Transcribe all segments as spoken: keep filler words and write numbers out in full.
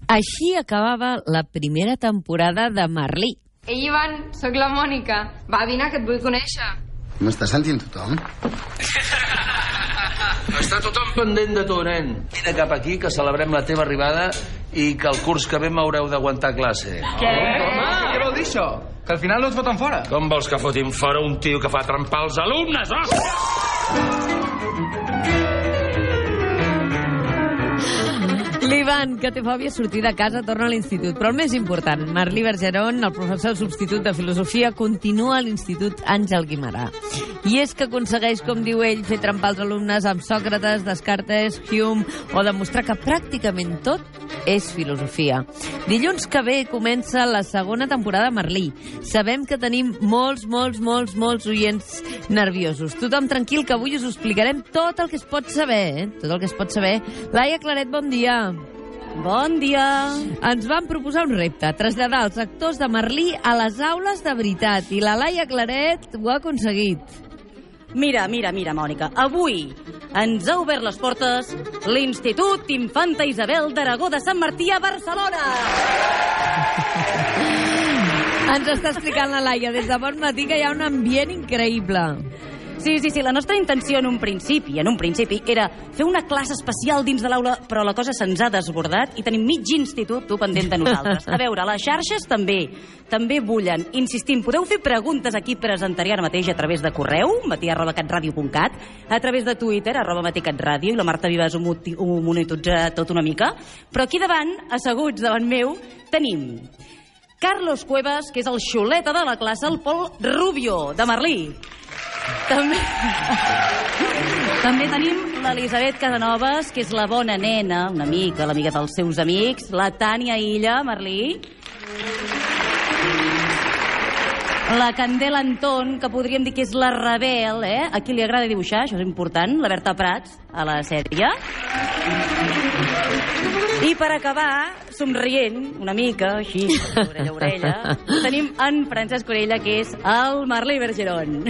Així acabava la primera temporada de Merlí. Ei, Ivan, sóc la Mònica. Va, vine, que et vull conèixer. M'està sentint tothom? Està tothom pendent de tu, nen. Vine cap aquí, que celebrem la teva arribada i que el curs que ve m'haureu d'aguantar classe. Què? Home, què vol dir això? Que al final no et foten fora? Com vols que fotin fora un tio que fa trempar els alumnes, oh? L'Ivan, que té fòbia a sortir de casa, torna a l'institut. Però el més important, Merlí Bergeron, el professor substitut de filosofia, continua a l'Institut Àngel Guimerà. I és que aconsegueix, com diu ell, fer trempar els alumnes amb Sòcrates, Descartes, Hume, o demostrar que pràcticament tot és filosofia. Dilluns que ve comença la segona temporada de Merlí. Sabem que tenim molts, molts, molts, molts oients nerviosos. Tothom tranquil, que avui us ho explicarem tot el que es pot saber, eh? Tot el que es pot saber. Laia Claret, bon dia. Bon dia. Ens van proposar un repte, traslladar els actors de Merlí a les aules de veritat, i la Laia Claret ho ha aconseguit. Mira, mira, mira, Mònica, avui ens ha obert les portes l'Institut Infanta Isabel d'Aragó de Sant Martí a Barcelona. Ens està explicant la Laia des de bon matí que hi ha un ambient increïble. Sí, sí, sí, la nostra intenció en un principi, en un principi, era fer una classe especial dins de l'aula, però la cosa se'ns ha desbordat i tenim mig institut, tu, pendent de nosaltres. A veure, les xarxes també, també bullen. Insistim, podeu fer preguntes aquí, presentaré ara mateix a través de correu, matí arroba catradio punt cat, a través de Twitter, arroba matí catradio, i la Marta Vives ho, ho monitotja tot una mica, però aquí davant, asseguts davant meu, tenim Carlos Cuevas, que és el xuleta de la classe, el Pol Rubio, de Merlí. També... També tenim l'Elisabet Casanovas, que és la bona nena, una mica, l'amiga dels seus amics, la Tània Illa, Merlí. La Candela Anton, que podríem dir que és la rebel, eh? A qui li agrada dibuixar, això és important, la Berta Prats, a la sèrie. I per acabar, somrient, una mica, així, orella a orella, tenim en Francesc Orella, que és el Merlí Bergeron.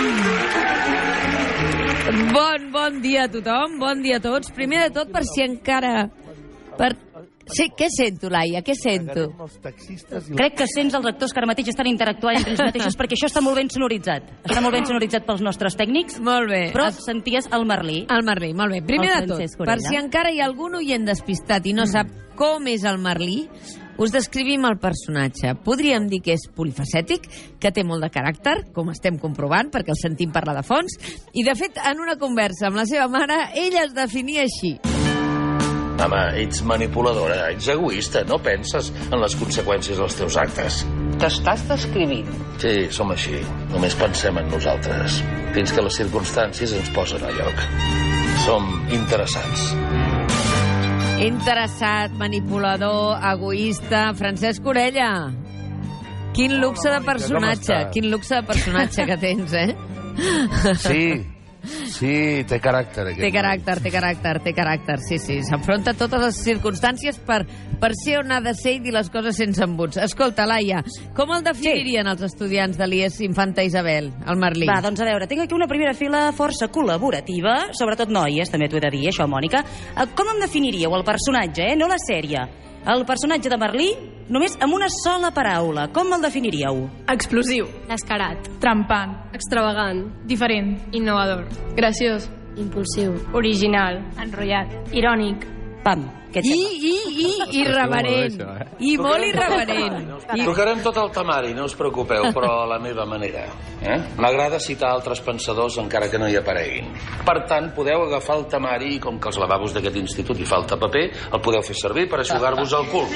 Bon, bon dia a tothom, bon dia a tots. Primer de tot, per si encara... Per... Sí, què sento, Laia? Què sento? Crec que sents els actors que ara mateix estan interactuant entre ells mateixos, perquè això està molt ben sonoritzat. Està molt ben sonoritzat pels nostres tècnics. Molt bé. Però senties el Merlí. El Merlí, molt bé. Primer de tot, per si encara hi ha algun oient despistat i no sap com és el Merlí, us descrivim el personatge. Podríem dir que és polifacètic, que té molt de caràcter, com estem comprovant, perquè el sentim parlar de fons, i de fet, en una conversa amb la seva mare, ella es definia així. Home, ets manipuladora, ets egoista, no penses en les conseqüències dels teus actes. T'estàs descrivint. Sí, som així. Només pensem en nosaltres. Fins que les circumstàncies ens posen a lloc. Som interessats. Interessat, manipulador, egoista... Francesc Orella. Quin luxe de personatge, quin luxe de personatge que tens, eh? Sí, sí, té caràcter. Té caràcter, té caràcter, té caràcter, sí, sí. S'enfronta a totes les circumstàncies per, per ser on ha de ser i dir les coses sense embuts. Escolta, Laia, com el definirien sí. els estudiants de l'I E S Infanta Isabel, el Merlí? Va, doncs a veure, tinc aquí una primera fila força col·laborativa, sobretot noies, també t'ho he de dir, això, Mònica. Com em definiríeu el personatge, eh? No la sèrie. El personatge de Merlí, només amb una sola paraula. Com el definiríeu? Explosiu. Descarat. Trampant. Extravagant. Diferent. Innovador. Graciós. Impulsiu. Original. Enrotllat. Irònic. Pam. I, i, i, irreverent. I molt irreverent. I... Tocarem tot el temari, no us preocupeu, però a la meva manera. Eh? M'agrada citar altres pensadors encara que no hi apareguin. Per tant, podeu agafar el temari i com que als lavabos d'aquest institut hi falta paper, el podeu fer servir per aixugar-vos el cul.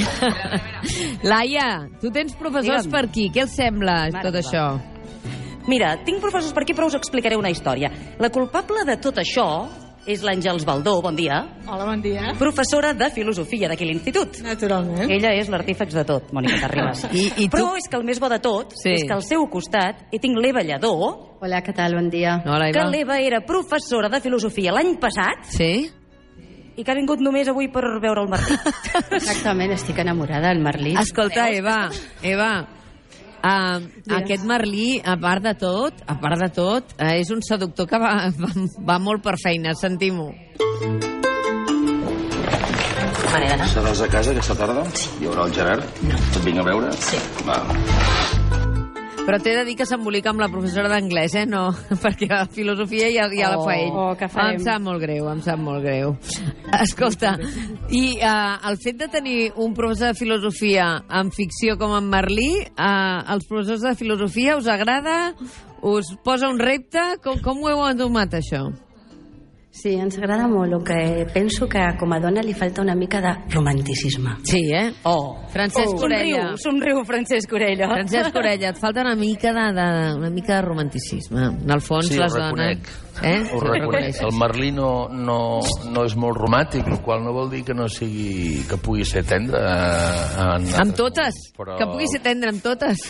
Laia, tu tens professors per aquí. Què els sembla tot això? Mira, tinc professors per aquí, però us explicaré una història. La culpable de tot això és l'Àngels Baldó, bon dia. Hola, bon dia. Professora de filosofia d'aquí l'institut. Naturalment. Ella és l'artífex de tot, Mònica Terribas. I, i tu... Però és que el més bo de tot sí. és que al seu costat hi tinc l'Eva Lledó. Hola, què tal? Bon dia. Hola, Eva. Que l'Eva era professora de filosofia l'any passat. Sí. I que ha vingut només avui per veure el Merlí. Exactament, estic enamorada del Merlí. Escolta, Eva, Eva... Uh, aquest Merlí, a part de tot, a part de tot, uh, és un seductor que va, va, va molt per feina, sentim-ho. Me n'he d'anar. Seràs a casa aquesta tarda? Sí. Hi haurà el Gerard? No. Et vinc a veure? Sí. Va. Però t'he de dir que s'embolica amb la professora d'anglès, eh? No, perquè la filosofia ja, ja la fa ell. Oh, què farem? Em sap molt greu, em sap molt greu. Escolta, i uh, el fet de tenir un professor de filosofia en ficció com en Merlí, uh, als professors de filosofia us agrada? Us posa un repte? Com, com ho heu endomat, això? Sí, ens agrada molt. El que penso que com a dona li falta una mica de romanticisme. Sí, eh? Oh. Francesc oh. Orella. Somriu, somriu, Francesc Orella. Francesc Orella, et falta una mica de, de, una mica de romanticisme. En el fons, Sí, ho les dones... reconec. Eh? Ho reconec. El Merlí no, no, no és molt romàntic, el qual no vol dir que no sigui... que pugui ser tendre. Eh, en... Amb totes. Però... Que pugui ser tendre amb totes.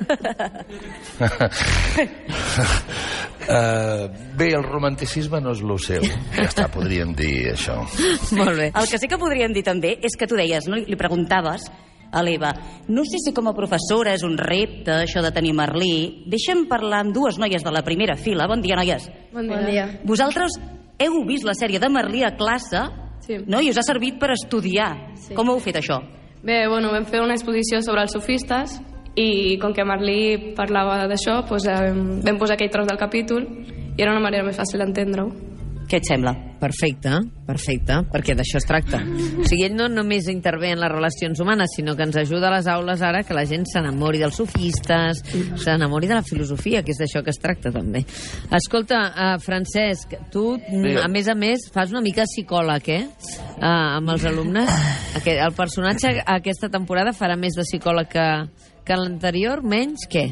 uh, bé, el romanticisme no és lo seu. Ja està, podríem dir això. Molt bé. El que sí que podríem dir també és que tu deies, no? Li preguntaves a l'Eva, no sé si com a professora és un repte això de tenir Merlí. Deixa'm parlar amb dues noies de la primera fila. Bon dia, noies. Bon dia. Bon dia. Vosaltres heu vist la sèrie de Merlí a classe, Sí. no? I us ha servit per estudiar. Sí. Com heu fet això? Bé, bueno, vam fer una exposició sobre els sofistes i com que Merlí parlava d'això, doncs, eh, vam posar aquell tros del capítol i era una manera més fàcil d'entendre-ho. Què et sembla? Perfecte, perfecte, perquè d'això es tracta. O sigui, ell no només intervé en les relacions humanes, sinó que ens ajuda a les aules ara que la gent s'enamori dels sofistes, s'enamori de la filosofia, que és d'això que es tracta també. Escolta, uh, Francesc, tu, Sí. a més a més, fas una mica psicòleg, eh? Uh, amb els alumnes. Aquest, el personatge aquesta temporada farà més de psicòleg que, que l'anterior, menys, què?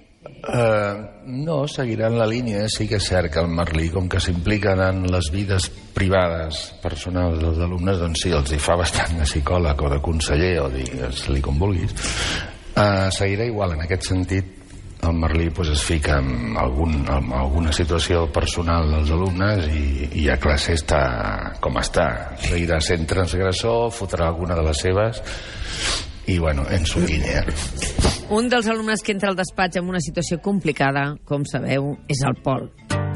Uh, no, seguiran la línia. Sí que és cert que el Merlí, com que s'impliquen en les vides privades, personals dels alumnes, doncs sí, els hi fa bastant de psicòleg o de conseller, o digues-li com vulguis. Uh, seguirà igual, en aquest sentit. El Merlí pues, es fica en, algun, en alguna situació personal dels alumnes i, i a classe està com està. Seguirà sent transgressor, fotrà alguna de les seves i, bueno, en su línia. Un dels alumnes que entra al despatx en una situació complicada, com sabeu, és el Pol.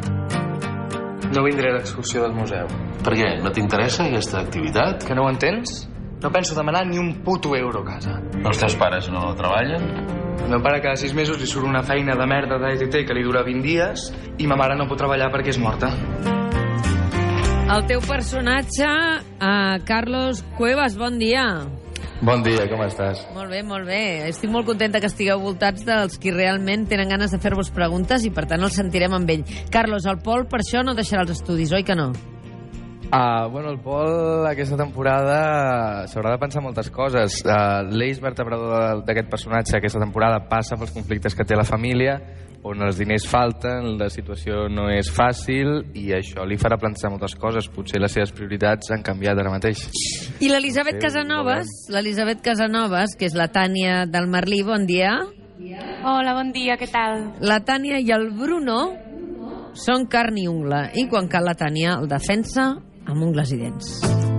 No vindré a l'excursió del museu. Per què? No t'interessa aquesta activitat? Que no ho entens? No penso demanar ni un puto euro a casa. Els teus pares no treballen? El meu pare cada sis mesos li surt una feina de merda d'E T T que li dura vint dies i ma mare no pot treballar perquè és morta. El teu personatge, uh, Carlos Cuevas, bon dia. Bon dia, com estàs? Molt bé, molt bé. Estic molt contenta que estigueu voltats dels qui realment tenen ganes de fer-vos preguntes i, per tant, els sentirem amb ell. Carlos, el Pol per això no deixarà els estudis, oi que no? Uh, bueno, el Pol aquesta temporada s'haurà de pensar moltes coses. Uh, L'eix vertebrador d'aquest personatge aquesta temporada passa pels conflictes que té la família, on els diners falten, la situació no és fàcil i això li farà plantejar moltes coses. Potser les seves prioritats han canviat ara mateix. I l'Elisabet Casanovas, l'Elisabet Casanovas, que és la Tània del Merlí, bon dia. Hola, bon dia, què tal? La Tània i el Bruno són carn i ungla, i quan cal la Tània el defensa amb ungles i dents.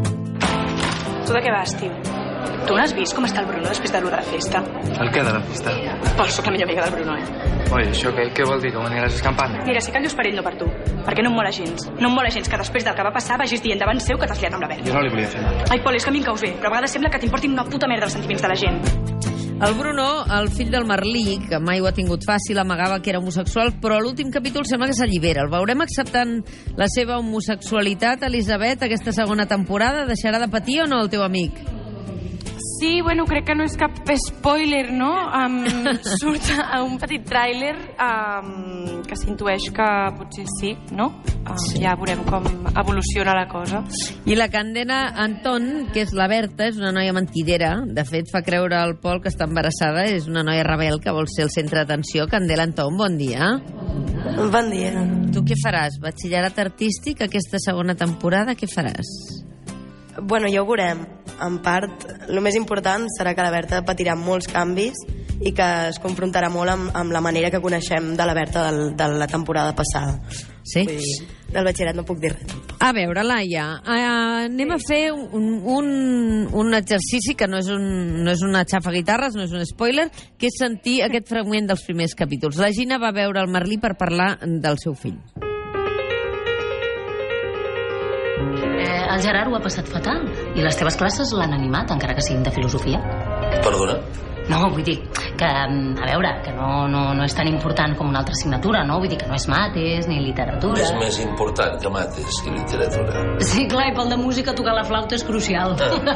Tu de què vas, tio? Tu no has vist com està el Bruno després de l'hora de la festa? El què de la festa? Pol, sóc la millor amiga del Bruno, eh? Oi, això què, què vol dir? Que m'aniràs escampant? Mira, si callos per ell, no per tu. Perquè no em mola gens. No em mola gens que després del que va passar vagis dient davant seu que t'has liat amb la Berta. Jo no li volia fer mal. Ai, Pol, és que a mi em caus bé, però a vegades sembla que t'importin una puta merda els sentiments de la gent. El Bruno, el fill del Merlí, que mai ho ha tingut fàcil, amagava que era homosexual, però a l'últim capítol sembla que s'allibera. El veurem acceptant la seva homosexualitat, Elisabet, aquesta segona temporada? Deixarà de patir o no el teu amic? Sí, bueno, crec que no és cap spoiler, no? Um, surt a un petit tràiler um, que s'intueix que potser sí, no? Um, sí. Ja veurem com evoluciona la cosa. I la Candela Anton, que és la Berta, és una noia mentidera. De fet, fa creure al Pol que està embarassada. És una noia rebel que vol ser el centre d'atenció. Candela Anton, bon dia. Bon dia. Tu què faràs? Batxillerat artístic aquesta segona temporada? Què faràs? Bueno, ja ho veurem. En part, el més important serà que la Berta patirà molts canvis i que es confrontarà molt amb, amb la manera que coneixem de la Berta del, de la temporada passada. Sí? Vull dir, del batxillerat no puc dir res. A veure, Laia, uh, anem a fer un, un, un exercici que no és, un, no és una xafa guitarres, no és un spoiler, que és sentir aquest fragment dels primers capítols. La Gina va veure el Merlí per parlar del seu fill. Eh, el Gerard ho ha passat fatal i les teves classes l'han animat, encara que siguin de filosofia. Perdona? No, vull dir que, a veure, que no, no, no és tan important com una altra assignatura, no? Vull dir que no és mates ni literatura. És més important que mates i literatura. Sí, clar, i pel de música tocar la flauta és crucial.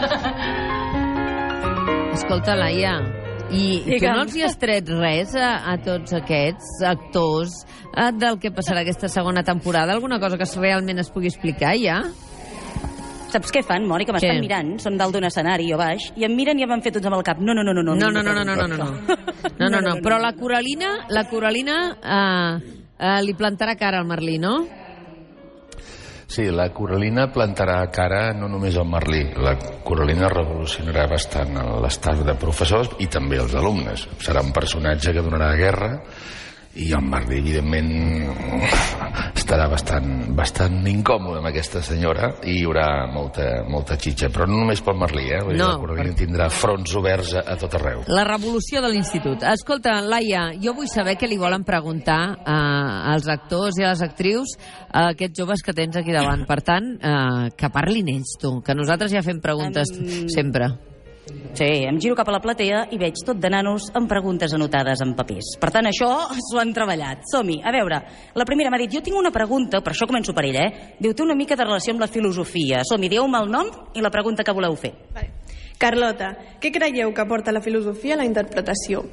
Escolta, Laia, i tu Digue'm. no els hi has tret res a, a tots aquests actors eh, del que passarà aquesta segona temporada? Alguna cosa que realment es pugui explicar, ja? Saps què fan, Mònica? M'estan mirant, són dalt d'un escenari o baix, i em miren i em van fer tots amb el cap. No, no, no, no. No, no, no, no, no, no, no. No, no, no. Però la Coralina, la Coralina eh, eh, li plantarà cara al Merlí, no? Sí, la Coralina plantarà cara no només al Merlí. La Coralina revolucionarà bastant l'estaf de professors i també els alumnes. Serà un personatge que donarà guerra i el Merlí, evidentment, estarà bastant, bastant incòmode amb aquesta senyora i hi haurà molta, molta xitxa. Però no només pel Merlí, eh? Vull dir, No. la Coralina tindrà fronts oberts a, a tot arreu. La revolució de l'institut. Escolta, Laia, jo vull saber què li volen preguntar eh, als actors i a les actrius a aquests joves que tens aquí davant. Per tant, eh, que parlin ells, tu, que nosaltres ja fem preguntes Em- sempre. Sí, em giro cap a la platea i veig tot de nanos amb preguntes anotades en papers. Per tant, això s'ho han treballat. Som-hi. A veure, la primera m'ha dit, jo tinc una pregunta, per això començo per ella, eh? Diu, té una mica de relació amb la filosofia. Som-hi, dieu-me el nom i la pregunta que voleu fer. Carlota, què creieu que aporta la filosofia a la interpretació?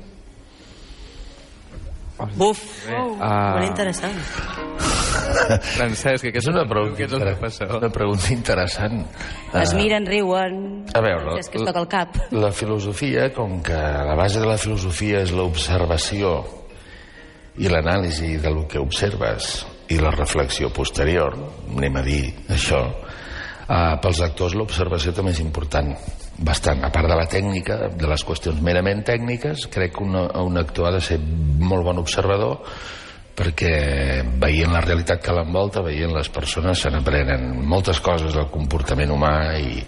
Buf, Oh. Molt interessant. Francesc, que És una pregunta, és el professor. una pregunta interessant. es Ah, miren, riuen... A veure, És que es toca el cap. la filosofia, com que la base de la filosofia és l'observació i l'anàlisi del que observes i la reflexió posterior, anem a dir això, eh, pels actors l'observació també és important, bastant. A part de la tècnica, de les qüestions merament tècniques, crec que una, un actor ha de ser molt bon observador perquè veient la realitat que l'envolta, veient les persones, se n'aprenen moltes coses del comportament humà i,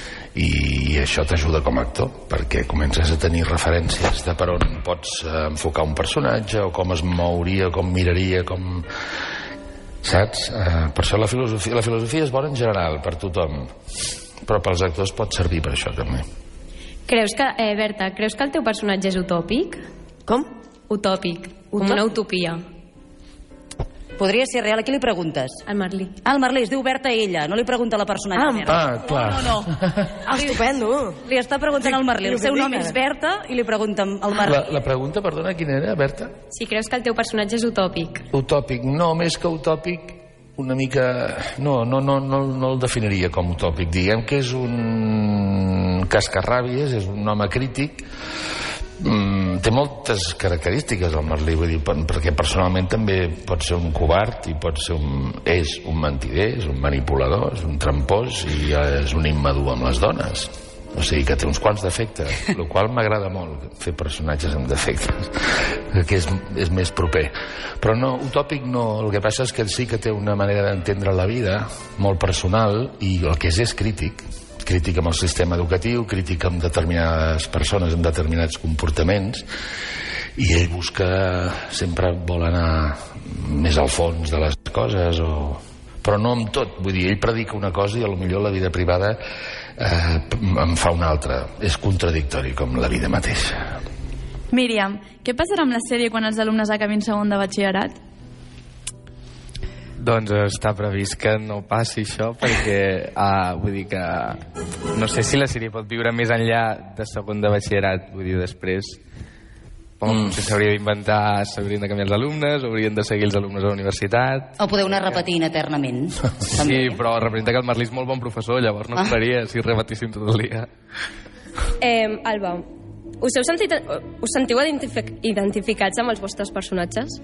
i això t'ajuda com a actor perquè comences a tenir referències de per on pots eh, enfocar un personatge o com es mouria, com miraria, com... Saps? Eh, per això la filosofia, la filosofia és bona en general per tothom, però pels actors pot servir per això també. Creus que, eh, Berta, creus que el teu personatge és utòpic? Com? Utòpic, com Utòpic? una utopia. Podria ser real. A qui li preguntes? Al Merlí. Ah, el Merlí, es diu Berta ella, no li pregunta a la personatge. Ah, Berta. Ah, clar. No, no, no. Ah, estupendo. Li està preguntant al Merlí. El seu nom és Berta i li pregunta al Merlí. La, la pregunta, perdona, quina era, Berta? Si creus que el teu personatge és utòpic. Utòpic, no, més que utòpic, una mica... No, no, no, no, no el definiria com utòpic. Diguem que és un cascarràbies, és un home crític. Mm, té moltes característiques el Merlí, vull dir, per- perquè personalment també pot ser un covard i pot ser un... és un mentider, és un manipulador, és un trampós i és un immadur amb les dones. O sigui que té uns quants defectes, el qual m'agrada molt fer personatges amb defectes, que és, és més proper. Però no, utòpic no, el que passa és que sí que té una manera d'entendre la vida molt personal i el que és és crític, crític amb el sistema educatiu, crític amb determinades persones, amb determinats comportaments, i ell busca, sempre vol anar més al fons de les coses, o... però no amb tot, vull dir, ell predica una cosa i potser la vida privada eh, en fa una altra. És contradictori com la vida mateixa. Míriam, què passarà amb la sèrie quan els alumnes acabin segon de batxillerat? Doncs està previst que no passi això perquè, ah, vull dir que no sé si la sèrie pot viure més enllà de segon de batxillerat, vull dir, després mm. potser s'hauria d'inventar, s'haurien de canviar els alumnes, haurien de seguir els alumnes a la universitat. O podeu anar repetint eternament. Sí, però representa que el Merlí és molt bon professor, llavors no Ah. faria si repetissin tot el dia. Eh, Alba, us, heu sentit, us sentiu identific identificats amb els vostres personatges?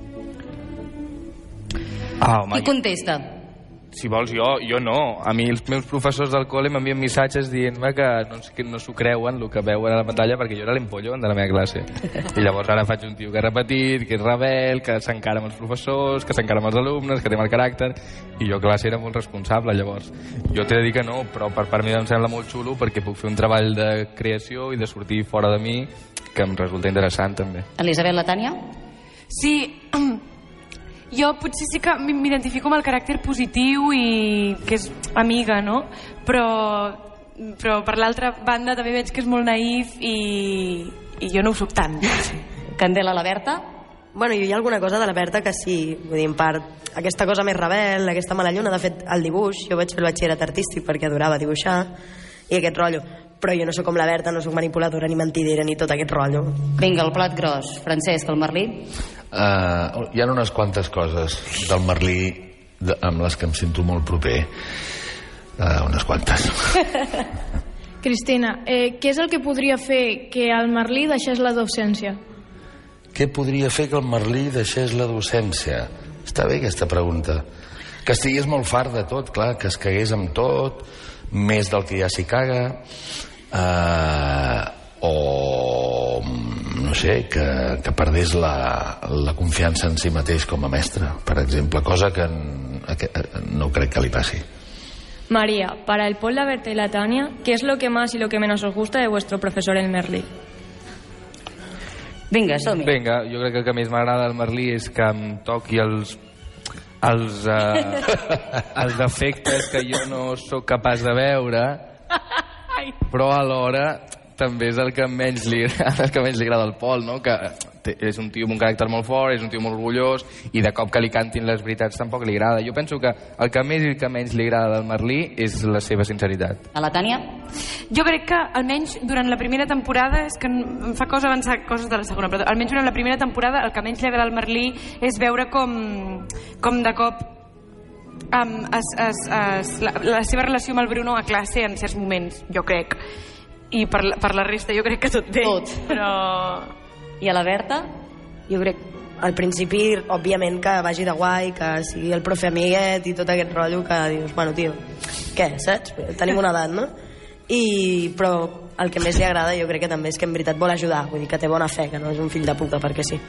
Ah, home, Qui contesta? si vols jo, jo no. A mi els meus professors del col·le m'envien missatges dient-me que no, que no s'ho creuen el que veuen a la pantalla perquè jo era l'empollón de la meva classe. I llavors ara faig un tio que ha repetit, que és rebel, que s'encara amb els professors, que s'encara amb els alumnes, que té mal caràcter, i jo a classe era molt responsable, llavors. Jo t'he de dir que no, però per part meva em sembla molt xulo perquè puc fer un treball de creació i de sortir fora de mi que em resulta interessant també. Elisabet, la Tània? Sí, Jo potser sí que m'identifico amb el caràcter positiu i que és amiga, no? Però, però per l'altra banda també veig que és molt naïf i, i jo no ho soc tant. Candela, la Berta? Bueno, jo hi ha alguna cosa de la Berta que sí, vull dir, en part, aquesta cosa més rebel, aquesta mala lluna, de fet, el dibuix, jo vaig fer el batxillerat artístic perquè adorava dibuixar, i aquest rotllo, però jo no sóc com la Berta, no sóc manipuladora ni mentidera ni tot aquest rotllo. Vinga, el plat gros. Francesc, el Merlí? Uh, hi ha unes quantes coses del Merlí de, amb les que em sento molt proper. Uh, unes quantes. Cristina, eh, què és el que podria fer que el Merlí deixés la docència? Què podria fer que el Merlí deixés la docència? Està bé aquesta pregunta. Que estigués molt fart de tot, clar, que es cagués amb tot, més del que ja s'hi caga, uh, o no sé, que, que perdés la, la confiança en si mateix com a mestre, per exemple, cosa que, que no crec que li passi. María, para el Paul, la Berta y la Tania, ¿qué es lo que más y lo que menos os gusta de vuestro profesor el Merlí? Vinga, som-hi. Vinga, jo crec que el que més m'agrada del Merlí és que em toqui els els, uh, els defectes que jo no sóc capaç de veure, però alhora també és el que menys li, el que menys li agrada al Pol, no? Que té, és un tio amb un caràcter molt fort, és un tio molt orgullós, i de cop que li cantin les veritats tampoc li agrada. Jo penso que el que més i el que menys li agrada del Merlí és la seva sinceritat. A la Tània? Jo crec que almenys durant la primera temporada, és que em fa cosa avançar coses de la segona, però almenys durant la primera temporada el que menys li agrada al Merlí és veure com, com de cop um, es, es, es, la, la seva relació amb el Bruno a classe en certs moments, jo crec. I per la, per la resta jo crec que tot bé. Tot. Però... I a la Berta? Jo crec, al principi, òbviament, que vagi de guai, que sigui el profe amiguet i tot aquest rotllo que dius, bueno, tio, què, saps? Tenim una edat, no? I, però el que més li agrada jo crec que també és que en veritat vol ajudar, vull dir que té bona fe, que no és un fill de puta perquè sí.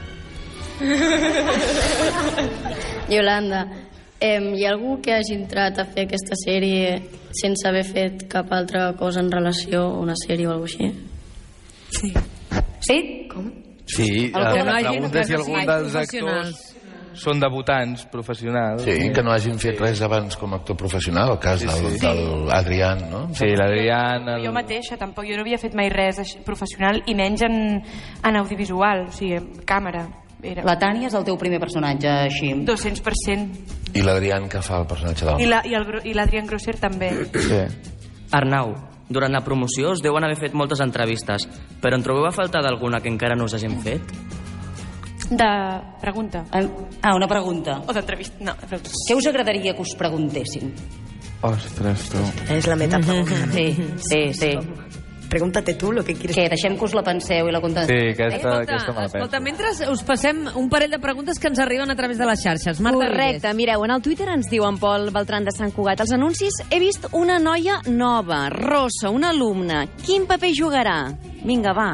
Yolanda, eh, hi ha algú que hagi entrat a fer aquesta sèrie sense haver fet cap altra cosa en relació a una sèrie o alguna cosa així? Sí. Sí? Com? Sí, El que no la hagin pregunta és si fet algun sí, dels professionals. actors són debutants professionals. Sí, que no hagin fet res abans com a actor professional, el cas Sí, del, sí. del Adrián, no? Sí, l'Adrián... El... Jo mateixa tampoc, jo no havia fet mai res així professional i menys en, en audiovisual, o sigui, en càmera. Era. La Tània és el teu primer personatge així. dos-cents per cent. I l'Adrián que fa el personatge del... I la- i el Gro- i l'Adrián Grosser també. Sí. Arnau, durant la promoció us deuen haver fet moltes entrevistes, però en trobeu a faltar d'alguna que encara no us hagin fet? De pregunta. Ah, una pregunta. O d'entrevista. No, de pregunta. Què us agradaria que us preguntessin? Ostres, tu. És la metapregunta. Sí, sí, sí. Pregúntate tu lo que quieres. Què, deixem que us la penseu i la contesteu? Sí, aquesta, Escolta, aquesta me la penso. escolta, mentre us passem un parell de preguntes que ens arriben a través de les xarxes. Marta Correcte, Ribes. mireu, en el Twitter ens diu en Pol Beltran de Sant Cugat. Als anuncis he vist una noia nova, rossa, una alumna. Quin paper jugarà? Vinga, va.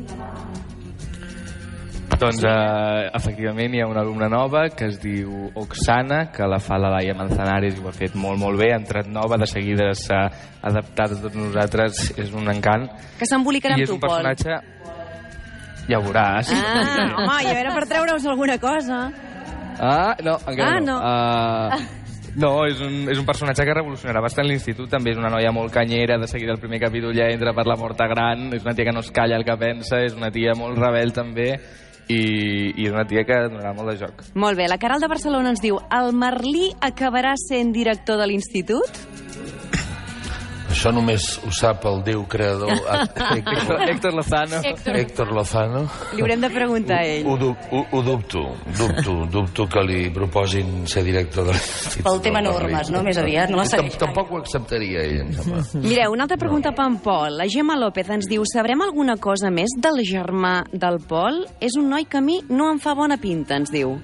Doncs, eh, efectivament, hi ha una alumna nova que es diu Oksana, que la fa la Laia Manzanares i ho ha fet molt, molt bé. Ha entrat nova, de seguida s'ha adaptat a tots nosaltres, és un encant. Que s'embolicarà I amb és tu, un Pol. personatge... Ja ho veuràs. Ah, home, ja era per treure-us alguna cosa. Ah, no, encara Ah, no. no. Uh, no, és un, és un personatge que revolucionarà bastant l'institut. També és una noia molt canyera, de seguida el primer capítol ja entra per la porta gran. És una tia que no es calla el que pensa, és una tia molt rebel també, i, i és una tia que donarà molt de joc. Molt bé, la Caral de Barcelona ens diu: el Merlí acabarà sent director de l'institut? Això només ho sap el déu creador Héctor, Héctor Lozano. Héctor. Héctor Lozano. Li haurem de preguntar a ell. Ho, du- ho, ho dubto, dubto, dubto que li proposin ser director de l'institut. Pel tema normes, no? Més aviat, no la segueix. Tampoc ho acceptaria ell, em sembla. Mireu, una altra pregunta per en Pol. La Gemma López ens diu: sabrem alguna cosa més del germà del Pol? És un noi que a mi no em fa bona pinta, ens diu.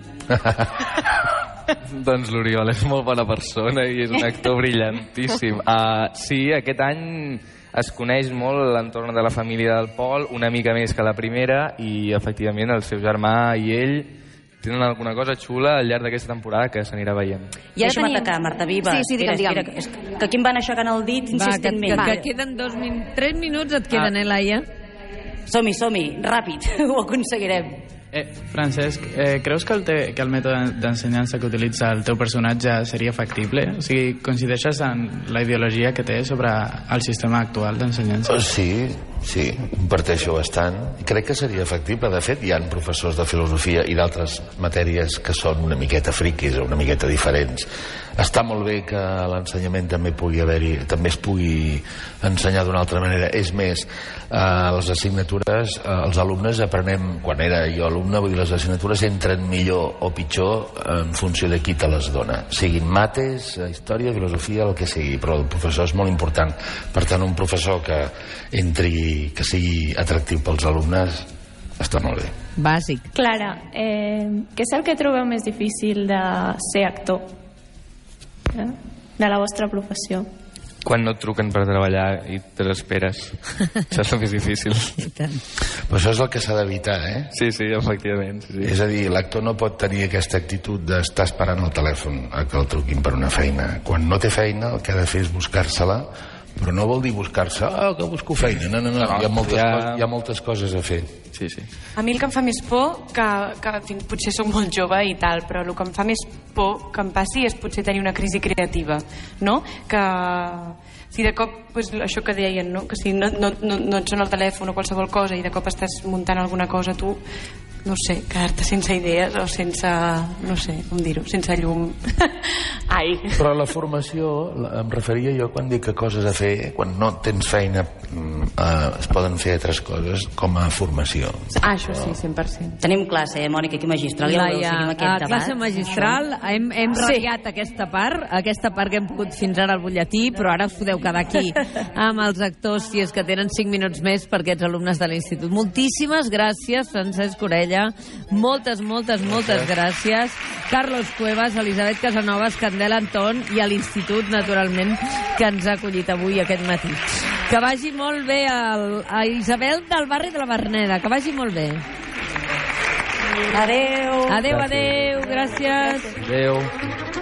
Doncs l'Oriol és molt bona persona i és un actor brillantíssim. Uh, sí, aquest any es coneix molt l'entorn de la família del Pol, una mica més que la primera, i efectivament el seu germà i ell tenen alguna cosa xula al llarg d'aquesta temporada que s'anirà veient. I ara Deixa'm atacar, Marta Viva. Sí, sí, digue'm, Espera, digue'm. espera, que, que aquí em van aixecant el dit Va, que, insistentment. que, que queden dos min... tres minuts et queden, Ah. eh, Laia? Som-hi, som-hi, ràpid, ho aconseguirem. Eh, Francesc, eh, creus que el, te, que el mètode d'ensenyança que utilitza el teu personatge seria factible? O sigui, coincideixes en la ideologia que té sobre el sistema actual d'ensenyança? Sí, sí, comparteixo bastant. Crec que seria factible. De fet, hi ha professors de filosofia i d'altres matèries que són una miqueta friquis o una miqueta diferents. Està molt bé que l'ensenyament també pugui haver-hi, també es pugui ensenyar d'una altra manera. És més, a les assignatures, els alumnes aprenem, quan era jo alumne, vull dir, les assignatures entren millor o pitjor en funció de qui te les dona. Siguin mates, història, filosofia, el que sigui, però el professor és molt important. Per tant, un professor que entri, que sigui atractiu pels alumnes, està molt bé. Bàsic. Clara, eh, què és el que trobeu més difícil de ser actor? Eh? De la vostra professió? Quan no et truquen per treballar i te l'esperes. Això és el més difícil. Però això és el que s'ha d'evitar, eh? Sí, sí, efectivament. Sí, sí. És a dir, l'actor no pot tenir aquesta actitud d'estar esperant el telèfon a que el truquin per una feina. Quan no té feina, el que ha de fer és buscar-se-la, però no vol dir buscar-se, ah, que busco feina. No, no, no, no. Hi, ha moltes ja... coses, hi ha moltes coses a fer. Sí, sí. A mi el que em fa més por, que, que en fi, potser sóc molt jove i tal, però el que em fa més por que em passi és potser tenir una crisi creativa, no? Que si de cop, pues, això que deien, no? Que si no, no, no, no et sona el telèfon o qualsevol cosa i de cop estàs muntant alguna cosa tu, no sé, quedar-te sense idees o sense, no sé com dir-ho, sense llum. Ai. Però la formació, em referia jo quan dic que coses a fer, quan no tens feina, eh, es poden fer altres coses com a formació. Ah, això sí, cent per cent. Tenim classe, eh, Mònica, aquí magistral. Ja Laia, a classe magistral hem, hem ratllat sí. aquesta part, aquesta part que hem pogut fins ara al butlletí, però ara us podeu quedar aquí amb els actors, si és que tenen cinc minuts més per aquests alumnes de l'institut. Moltíssimes gràcies, Francesc Orella. Moltes, moltes, moltes gràcies. Carlos Cuevas, Elisabet Casanovas, Candela Anton i a l'Institut, naturalment, que ens ha acollit avui aquest matí. Que vagi molt bé el, a Isabel del barri de la Verneda. Que vagi molt bé. Adeu. Adeu, adeu. Gràcies. Adeu.